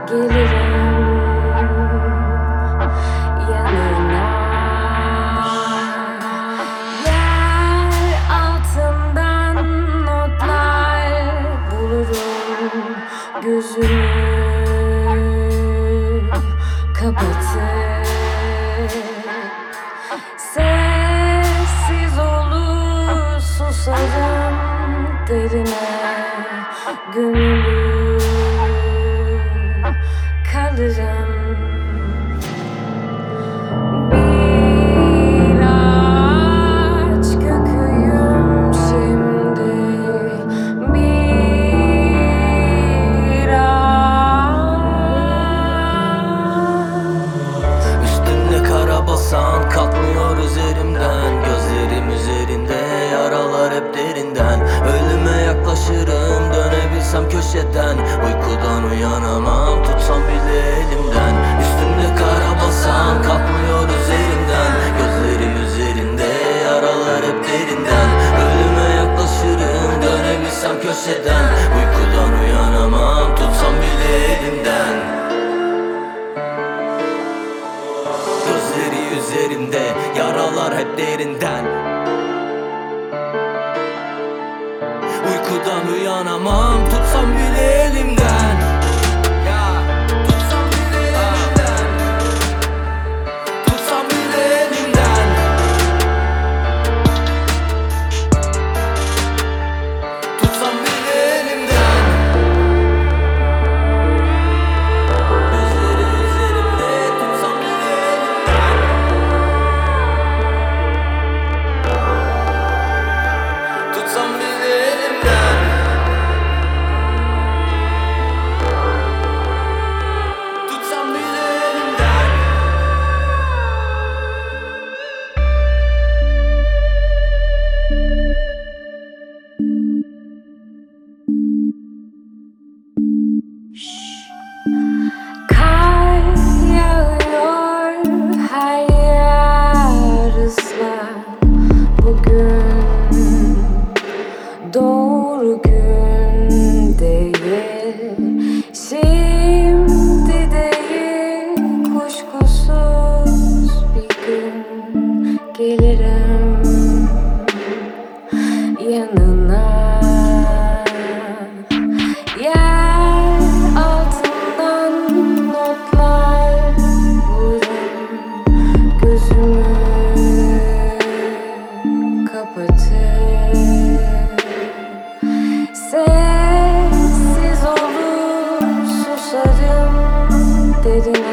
gelirim yanına. Yer altından notlar bulurum, gözümü kapatır. Sessiz olur susarım derine, gömülü kalırım. Bir ağaç köküyüm şimdi, bir ağaç. Üstümde kara basan kalkmıyor üzerimden. Gözlerim üzerinde, yaralar hep derinden. Ölüme yaklaşırım, dönebilsem köşeden. Uykudan uyanamam, tutsam bile elimden. Üstümde kara basan kalkmıyor üzerimden. Gözlerim üzerinde, yaralar hep derinden. Ölüme yaklaşırım, dönebilsem köşeden. Uykudan uyanamam, tutsam bile elimden. Gözleri üzerimde, yaralar hep derinden. Uykudan uyanamam, tutsam bile elimden. Tutsam bile elimden. Tutsam bile elimden. Tutsam bile elimden. Gözleri üzerimde, tutsam bile elimden. Tutsam bile elimden. Tutsam bile elimden. Kar yağıyor, her yer ıslak. Bugün doğru gün değil, şimdi değil, kuşkusuz bir gün gelirim yanına. Yer altından notlar bulurum, gözümü kapatır. Sessiz olur susarım derine,